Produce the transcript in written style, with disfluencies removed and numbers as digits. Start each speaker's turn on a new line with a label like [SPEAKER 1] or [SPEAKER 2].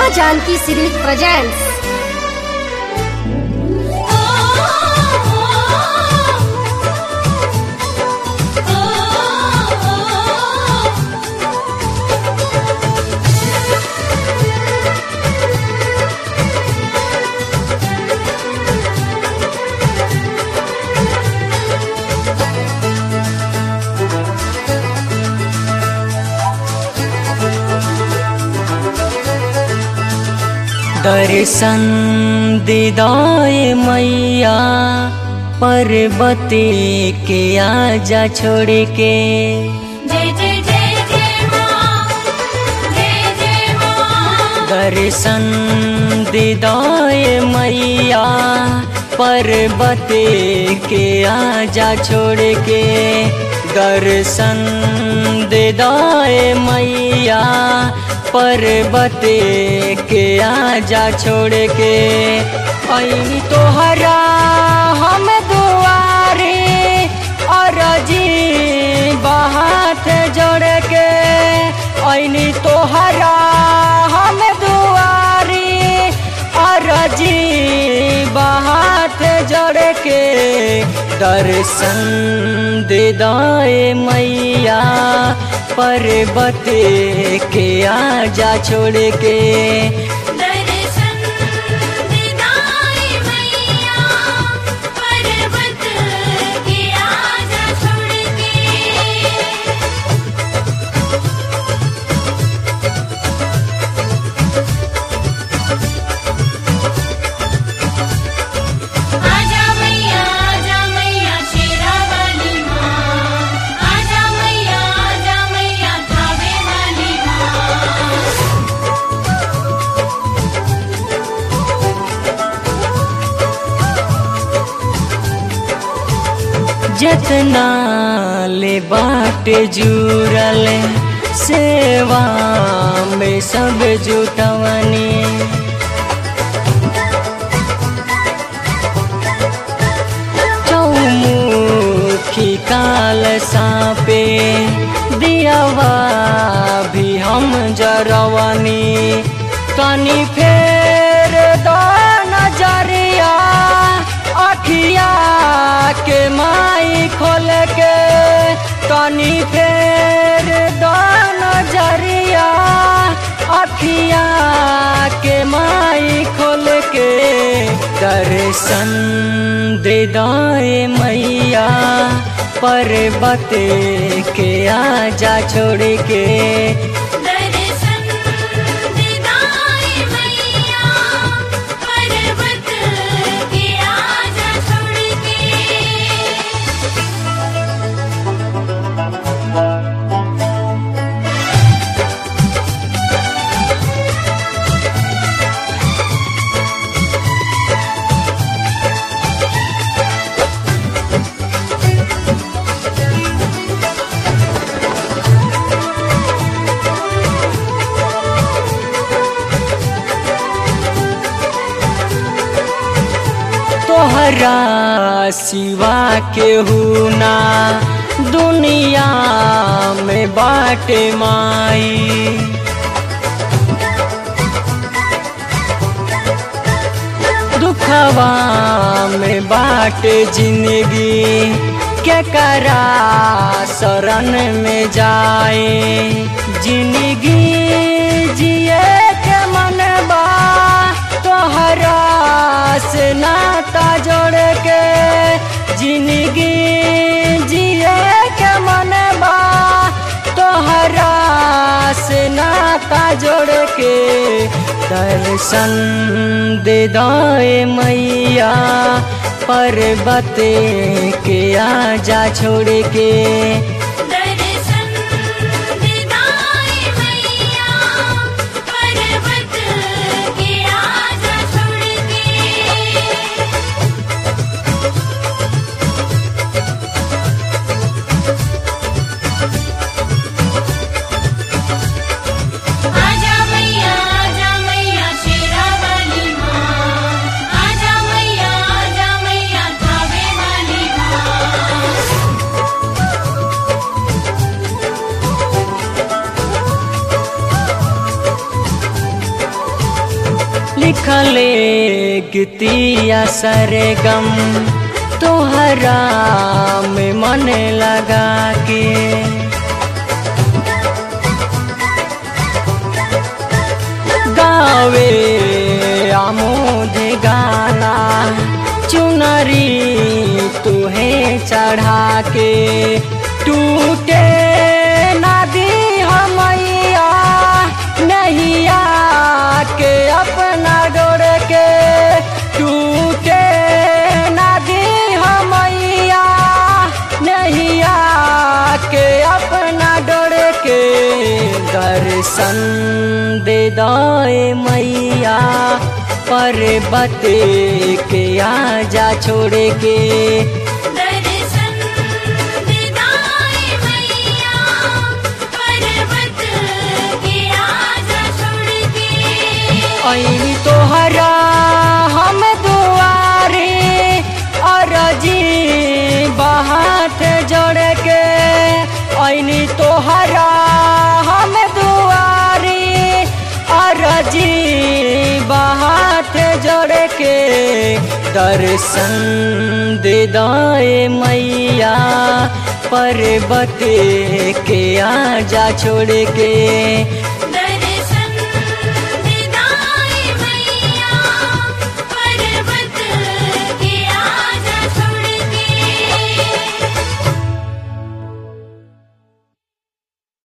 [SPEAKER 1] माँ Janaki series presents.
[SPEAKER 2] दर्शन दीदाए मैया पर्वती के आजा छोड़ के।
[SPEAKER 3] जय जय जय जय माँ, जय जय माँ।
[SPEAKER 2] दर्शन दीदाए मैया पर्वती के आजा छोड़ के। दर्शन दीदाए मैया पर्वत के आजा छोड़ के। ऐनी तोहरा हम दुआरे और जी बात जोड़ के। ऐनी तोहरा हम दुआरे और जी बात जोड़ के। दर्शन दीदाए मैया पर्वत के आजा छोड़ के।
[SPEAKER 3] दर्शन दीदाए मैया पर्वत के आजा छोड़ के। आजा मैया शेरा वाली माँ। आजा मैया थावे वाली माँ।
[SPEAKER 2] जतना ले बाटे जुड़ल सेवा में सब जुटवनी। चौमुखी काल सापे दियावा भी हम जरवनी। तनी फेर दो नजरिया अखिया के माई खोल के। तनी फेर दो नजरिया अखिया के माई खोल के। दर्शन दीदाए मैया पर्वत के आजा छोड़ के।
[SPEAKER 3] दर्शन दीदाए मैया पर्वत के आजा छोड़ के।
[SPEAKER 2] तोहरा सिवा के हुना दुनिया में बाटे माई। दुखवा में बाटे जिंदगी के करा शरण में जाए। जिंदगी जिए के मनबा तोहरा से नाता जोड़ के। जिंदगी जिए के मनबा तोहरा से नाता जोड़ के। दर्शन दीदाए मैया पर्वत के आजा छोड़ के।
[SPEAKER 3] दर्शन दीदाए मैया पर्वत के आजा छोड़ के। आजा मैया शेरा वाली माँ। आजा मैया थावे वाली माँ।
[SPEAKER 2] लिखले गीतिया सरगम तोहरा में मन लगा के गावे आमोद गाना चुनरी तुहे चढ़ा के टूटे नदी हमैया नैया के अपना डोर के टूटे नदी हमैया नैया के अपना डोर के दर्शन दे दाए मैया पर्वत के आजा छोड़ के
[SPEAKER 3] दर्शन दिदाए मैया पर्वत के आजा छोड़ के
[SPEAKER 2] ऐनी तोहरा हम दुआरे अरजी बात जोड़ के ऐनी तोहरा हम दुआरे अरजी बात जोड़ के दर्शन दे दाए मैया पर्वत के आजा छोड़ के